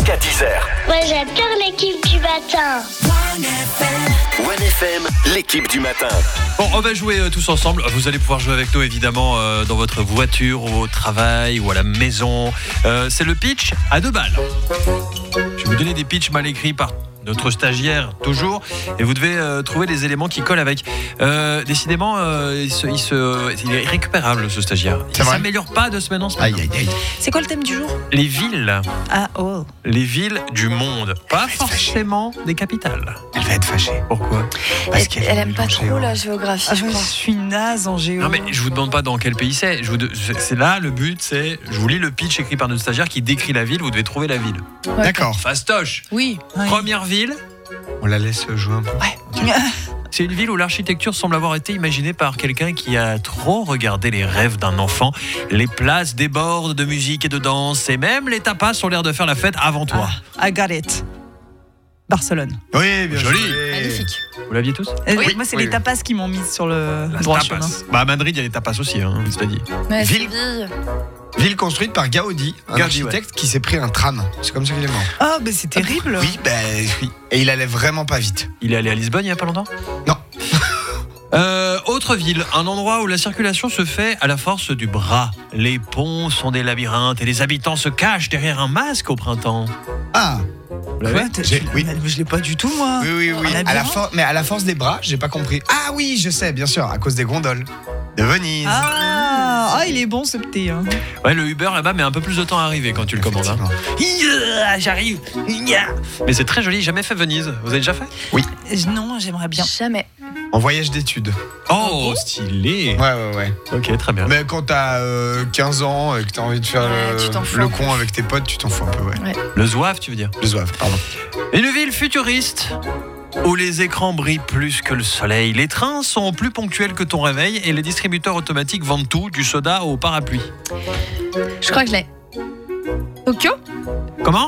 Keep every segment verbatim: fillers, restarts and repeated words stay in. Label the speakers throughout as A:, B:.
A: jusqu'à dix heures.
B: Ouais, j'adore l'équipe du matin.
A: One F M, l'équipe du matin.
C: Bon, on va jouer euh, tous ensemble. Vous allez pouvoir jouer avec nous évidemment euh, dans votre voiture, ou au travail ou à la maison. Euh, c'est le pitch à deux balles. Je vais vous donner des pitchs mal écrits par notre stagiaire toujours, et vous devez euh, trouver des éléments qui collent avec. Euh, décidément, euh, il, se, il, se, il est récupérable ce stagiaire. Il ne s'améliore pas de semaine en semaine.
D: Aïe, aïe, aïe.
E: C'est quoi le thème du jour ?
C: Les villes,
E: Ah, oh.
C: les villes du monde, pas forcément des capitales.
D: Elle va être fâchée.
C: Pourquoi ?
D: Parce
F: Elle,
D: qu'elle
F: elle
D: est
F: aime pas
D: nulle en
F: trop
D: géo.
F: la géographie,
E: Ah,
F: je
E: je
F: crois.
E: suis naze en géo.
C: Non mais je vous demande pas dans quel pays c'est. Je vous de- c'est c'est là le but, c'est je vous lis le pitch écrit par notre stagiaire qui décrit la ville. Vous devez trouver la ville.
F: Ouais.
D: D'accord.
C: Fastoche.
E: Oui.
C: Première ville.
D: On la laisse jouer un peu.
C: C'est une ville où l'architecture semble avoir été imaginée par quelqu'un qui a trop regardé les rêves d'un enfant. Les places débordent de musique et de danse, et même les tapas ont l'air de faire la fête avant toi.
E: Ah, I got it. Barcelone.
D: Oui, bien
C: Joli.
D: joué.
F: Magnifique.
C: Vous l'aviez tous ?
E: Euh,
D: Oui,
E: Moi, c'est
D: oui,
E: les
D: oui.
E: tapas qui m'ont mis sur le droit chemin.
C: Bah à Madrid, il y a les tapas aussi, hein, je t'ai dit.
F: Mais
D: Ville.
F: Séville.
D: Ville construite par Gaudi, un
C: Gaudi,
D: architecte qui s'est pris un tram. C'est comme ça qu'il est mort.
E: Ah, mais c'est terrible.
D: Oui, ben oui. Et il allait vraiment pas vite.
C: Il est allé à Lisbonne il y a pas longtemps ?
D: Non.
C: Euh, autre ville, un endroit où la circulation se fait à la force du bras. Les ponts sont des labyrinthes et les habitants se cachent derrière un masque au printemps.
D: Ah,
C: Vous l'avez ?
E: Quoi, t'as-
D: J'ai- oui.
E: Je l'ai pas du tout, moi.
D: oui, oui, oui.
E: Un
D: À la
E: labyrinthe
D: for- Mais à la force des bras, j'ai pas compris. Ah oui, je sais, bien sûr, à cause des gondoles de Venise.
E: Ah, ah, il est bon ce petit. Hein.
C: Ouais, le Uber là-bas met un peu plus de temps à arriver quand tu le commandes. hein. Yeah, j'arrive. Yeah. Mais c'est très joli, jamais fait Venise. Vous avez déjà fait ?
E: Je- Non, j'aimerais bien.
F: Jamais.
D: En voyage d'études.
C: Oh, stylé.
D: Ouais, ouais, ouais.
C: Ok, très bien.
D: Mais quand t'as euh, quinze ans et que t'as envie de faire
F: Ouais,
D: le,
F: tu t'en fous
D: le
F: un
D: con avec tes potes, tu t'en fous un peu, ouais.
C: Le zouave, tu veux dire ?
D: Le zouave, pardon.
C: Une ville futuriste où les écrans brillent plus que le soleil. Les trains sont plus ponctuels que ton réveil et les distributeurs automatiques vendent tout, du soda au parapluie.
F: Je crois que je l'ai. Tokyo
C: Comment ?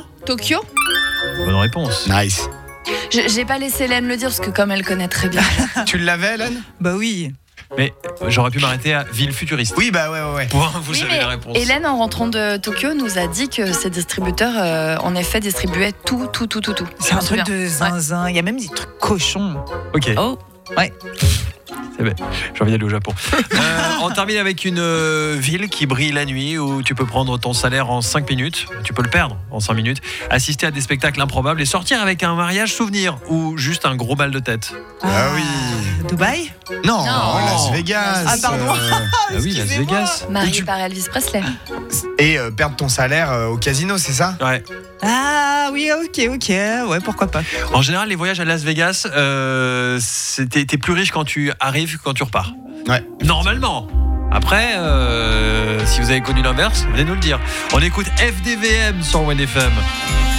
F: Tokyo
C: Bonne réponse.
D: Nice.
F: Je- J'ai pas laissé Hélène le dire parce que comme elle connaît très bien.
D: Tu l'avais, Hélène?
E: Bah oui.
C: Mais j'aurais pu m'arrêter à ville futuriste.
D: Oui, bah ouais, ouais, ouais.
C: Point, vous
F: Oui,
C: savez
F: mais
C: la réponse.
F: Hélène, en rentrant de Tokyo, nous a dit que ces distributeurs, euh, en effet, distribuaient tout, tout, tout, tout, tout.
E: C'est un
F: Je me
E: truc
F: souviens.
E: de zinzin. Il y a même des trucs cochons.
C: Ok.
F: Oh.
E: Ouais.
C: C'est bien. J'ai envie d'aller au Japon. Euh, on termine avec une euh, ville qui brille la nuit où tu peux prendre ton salaire en cinq minutes. Tu peux le perdre en cinq minutes. Assister à des spectacles improbables et sortir avec un mariage souvenir ou juste un gros mal de tête.
D: Ah oui.
E: Dubaï ?
D: Non,
F: Non.
D: Las Vegas.
E: Ah, pardon.
D: euh,
C: Ah oui, Las
E: Excusez-moi.
C: Vegas.
F: Mariée
D: tu-
F: par Elvis Presley.
D: et euh, perdre ton salaire euh, au casino, c'est ça?
C: Ouais.
E: Ah oui, ok, ok. Ouais, pourquoi pas.
C: En général, les voyages à Las Vegas, euh, c'est- t'es t'es plus riche quand tu arrives que quand tu repars.
D: Ouais.
C: Normalement. Après, euh, si vous avez connu l'inverse, venez nous le dire. On écoute F D V M sur One F M.